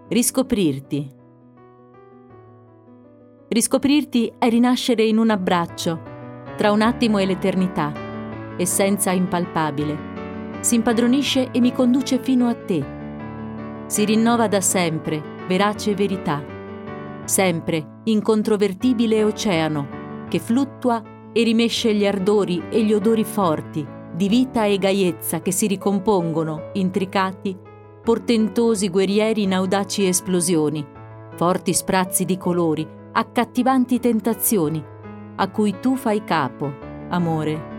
Riscoprirti. Riscoprirti è rinascere in un abbraccio, tra un attimo e l'eternità, essenza impalpabile. Si impadronisce e mi conduce fino a te. Si rinnova da sempre, verace verità. Sempre incontrovertibile oceano, che fluttua e rimesce gli ardori e gli odori forti, di vita e gaiezza che si ricompongono, intricati, portentosi guerrieri in audaci esplosioni, forti sprazzi di colori, accattivanti tentazioni, a cui tu fai capo, amore.